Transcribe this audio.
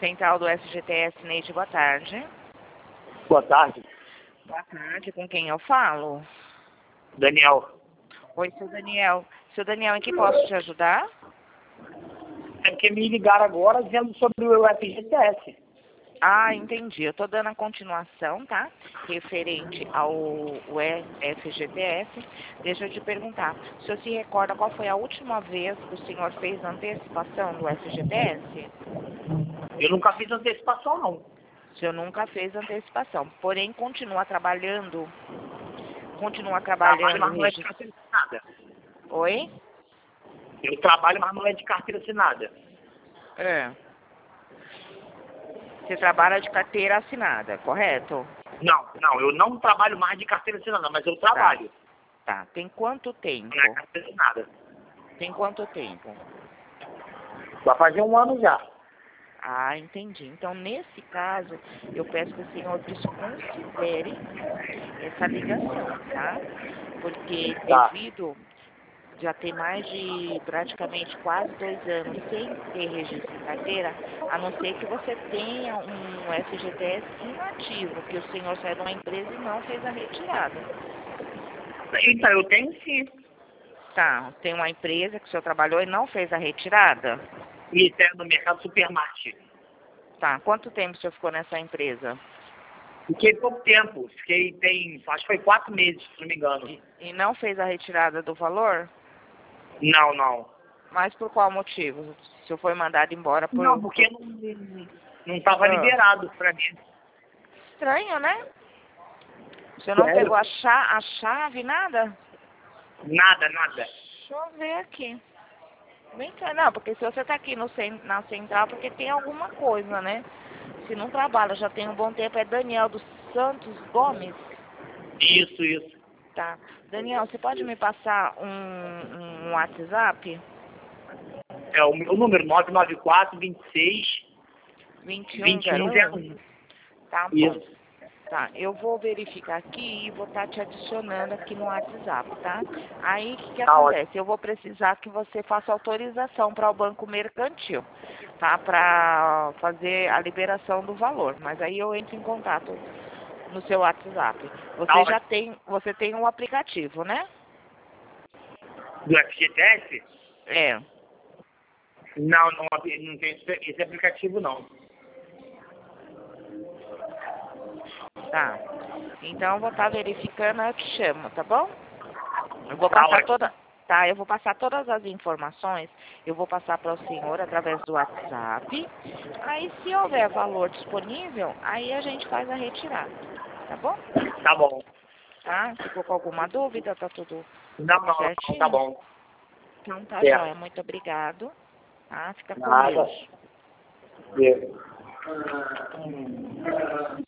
Central do FGTS, Neide, boa tarde. Boa tarde. Boa tarde, com quem eu falo? Daniel. Oi, seu Daniel. Seu Daniel, em que posso te ajudar? É porque me ligaram agora dizendo sobre o FGTS. Ah, entendi. Eu estou dando a continuação, tá? Referente ao FGTS. Deixa eu te perguntar. O senhor se recorda qual foi a última vez que o senhor fez antecipação do FGTS? Eu nunca fiz antecipação, não. O senhor nunca fez antecipação. Porém, continua trabalhando. Continua trabalhando. Trabalho, mas não é de carteira assinada. Oi? Eu trabalho, mas não é de carteira assinada. É. Você trabalha de carteira assinada, correto? Não, eu não trabalho mais de carteira assinada, mas eu trabalho. Tá. Tem quanto tempo? Não é carteira assinada. Tem quanto tempo? Vai fazer um ano já. Ah, entendi. Então, nesse caso, eu peço que o senhor desconsidere essa ligação, tá? Porque Tá. devido já ter mais de praticamente quase 2 anos sem ter registro em carteira, a não ser que você tenha um FGTS inativo, que o senhor saiu de uma empresa e não fez a retirada. Então, eu tenho sim. Tá, tem uma empresa que o senhor trabalhou e não fez a retirada? Isso é no mercado Supermarket. Tá, quanto tempo o senhor ficou nessa empresa? Fiquei pouco tempo. Acho que foi 4 meses, se não me engano. E não fez a retirada do valor? Não. Mas por qual motivo? O senhor foi mandado embora por... Não, porque não estava liberado pra mim. Estranho, né? Você não Sério? pegou a chave, nada? Nada. Deixa eu ver aqui. Bem que não, porque se você tá aqui na central, porque tem alguma coisa, né? Se não trabalha, já tem um bom tempo, é Daniel dos Santos Gomes. Isso. Tá. Daniel, você pode me passar um WhatsApp? É o meu número, 994 26 2101. 2101. Tá bom. Isso. Tá, eu vou verificar aqui e vou estar te adicionando aqui no WhatsApp, tá? Aí, o que Tá acontece? Eu vou precisar que você faça autorização para o Banco Mercantil, tá? Para fazer a liberação do valor. Mas aí eu entro em contato no seu WhatsApp. Você tem um aplicativo, né? Do FGTS? É. Não tem esse aplicativo, não. Tá. Então, eu vou estar verificando, eu te chamo, tá bom? Eu vou Tá passar ótimo. Tá, eu vou passar todas as informações, eu vou passar para o senhor através do WhatsApp. Aí, se houver valor disponível, aí a gente faz a retirada, tá bom? Tá bom. Tá? Ficou com alguma dúvida? Tá tudo Não, certinho? tá bom. Então, tá Certo. jóia. Muito obrigado. Tá? Fica com Nada. Deus. Beleza.